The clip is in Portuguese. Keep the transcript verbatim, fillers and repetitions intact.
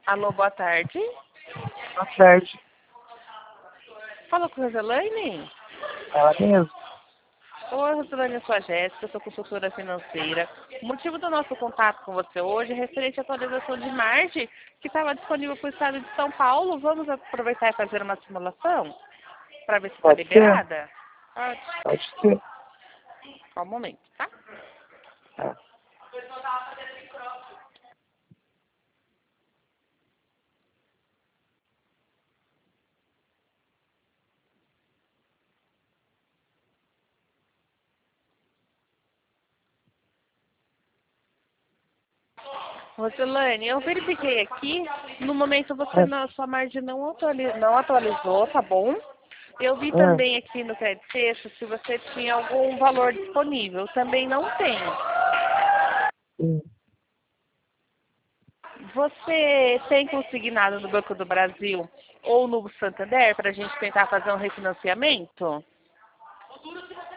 Alô, boa tarde. Boa tarde. Fala com a Roselaine? Ela mesmo. Oi, Roselaine, eu sou a Jéssica, sou consultora financeira. O motivo do nosso contato com você hoje é referente à atualização de margem que estava disponível para o estado de São Paulo. Vamos aproveitar e fazer uma simulação para ver se está Pode ser? liberada? Pode. Pode ser. Só um momento, tá? Tá. Roselaine, eu verifiquei aqui, no momento você É. na sua margem não, atuali- não atualizou, tá bom? Eu vi Ah, também aqui no crédito sexto se você tinha algum valor disponível. Também não tem. sim. Você tem consignado no Banco do Brasil ou no Santander para a gente tentar fazer um refinanciamento?